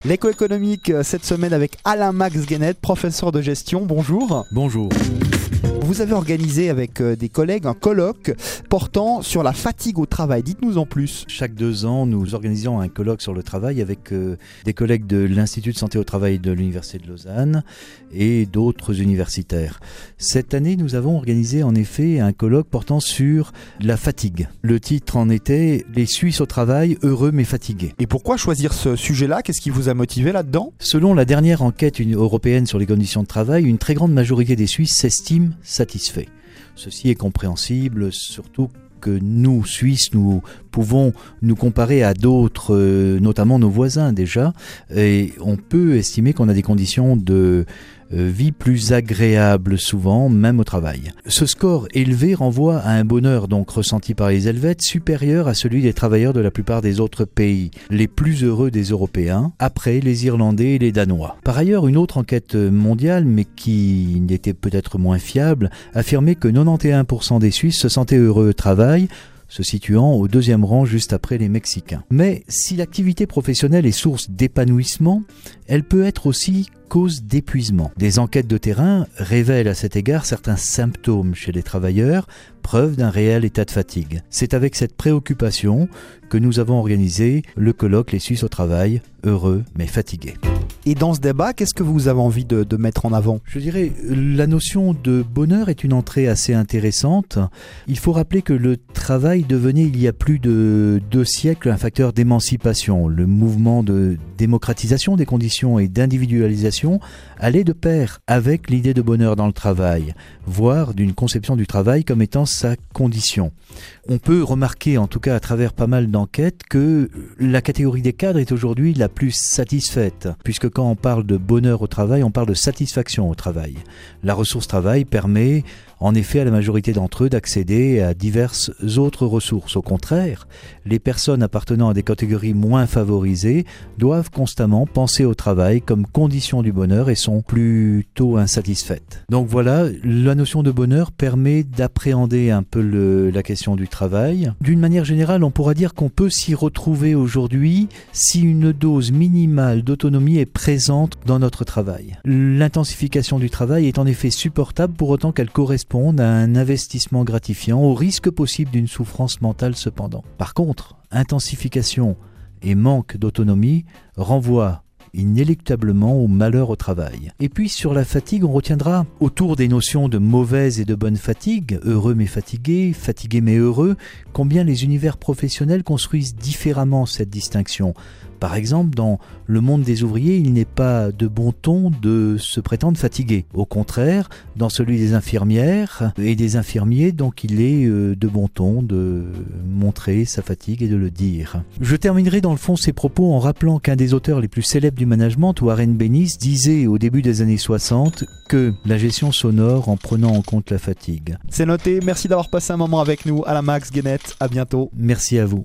L'écho économique cette semaine avec Alain Max Guénette, professeur de gestion. Bonjour. Bonjour. Vous avez organisé avec des collègues un colloque portant sur la fatigue au travail. Dites-nous en plus. Chaque 2 ans, nous organisons un colloque sur le travail avec des collègues de l'Institut de santé au travail de l'Université de Lausanne et d'autres universitaires. Cette année, nous avons organisé en effet un colloque portant sur la fatigue. Le titre en était « Les Suisses au travail, heureux mais fatigués ». Et pourquoi choisir ce sujet-là ? Qu'est-ce qui vous a motivé là-dedans ? Selon la dernière enquête européenne sur les conditions de travail, une très grande majorité des Suisses s'estiment satisfaits. Ceci est compréhensible, surtout que nous, Suisses, nous pouvons nous comparer à d'autres, notamment nos voisins déjà, et on peut estimer qu'on a des conditions de vie plus agréable souvent, même au travail. Ce score élevé renvoie à un bonheur donc ressenti par les Helvètes supérieur à celui des travailleurs de la plupart des autres pays, les plus heureux des Européens, après les Irlandais et les Danois. Par ailleurs, une autre enquête mondiale, mais qui n'était peut-être moins fiable, affirmait que 91% des Suisses se sentaient heureux au travail, se situant au 2e rang juste après les Mexicains. Mais si l'activité professionnelle est source d'épanouissement, elle peut être aussi cause d'épuisement. Des enquêtes de terrain révèlent à cet égard certains symptômes chez les travailleurs, preuve d'un réel état de fatigue. C'est avec cette préoccupation que nous avons organisé le colloque Les Suisses au travail, heureux mais fatigués. Et dans ce débat, qu'est-ce que vous avez envie de mettre en avant ? Je dirais, la notion de bonheur est une entrée assez intéressante. Il faut rappeler que le travail devenait il y a plus de 2 siècles un facteur d'émancipation. Le mouvement de démocratisation des conditions et d'individualisation allait de pair avec l'idée de bonheur dans le travail, voire d'une conception du travail comme étant sa condition. On peut remarquer, en tout cas à travers pas mal d'enquêtes, que la catégorie des cadres est aujourd'hui la plus satisfaite, puisque quand on parle de bonheur au travail, on parle de satisfaction au travail. La ressource travail permet en effet à la majorité d'entre eux d'accéder à diverses autres ressources. Au contraire, les personnes appartenant à des catégories moins favorisées doivent constamment penser au travail comme condition du bonheur et sont plutôt insatisfaites. Donc voilà, la notion de bonheur permet d'appréhender un peu la question du travail. D'une manière générale, on pourra dire qu'on peut s'y retrouver aujourd'hui si une dose minimale d'autonomie est présente dans notre travail. L'intensification du travail est en effet supportable pour autant qu'elle corresponde à un investissement gratifiant, au risque possible d'une souffrance mentale cependant. Par contre, intensification et manque d'autonomie renvoient inéluctablement au malheur au travail. Et puis sur la fatigue, on retiendra autour des notions de mauvaise et de bonne fatigue, heureux mais fatigué, fatigué mais heureux, combien les univers professionnels construisent différemment cette distinction. Par exemple, dans le monde des ouvriers, il n'est pas de bon ton de se prétendre fatigué. Au contraire, dans celui des infirmières et des infirmiers, donc il est de bon ton de montrer sa fatigue et de le dire. Je terminerai dans le fond ces propos en rappelant qu'un des auteurs les plus célèbres du management, Warren Bennis, disait au début des années 60 que la gestion s'honore en prenant en compte la fatigue. C'est noté, merci d'avoir passé un moment avec nous. Alain Max Guénette, à bientôt. Merci à vous.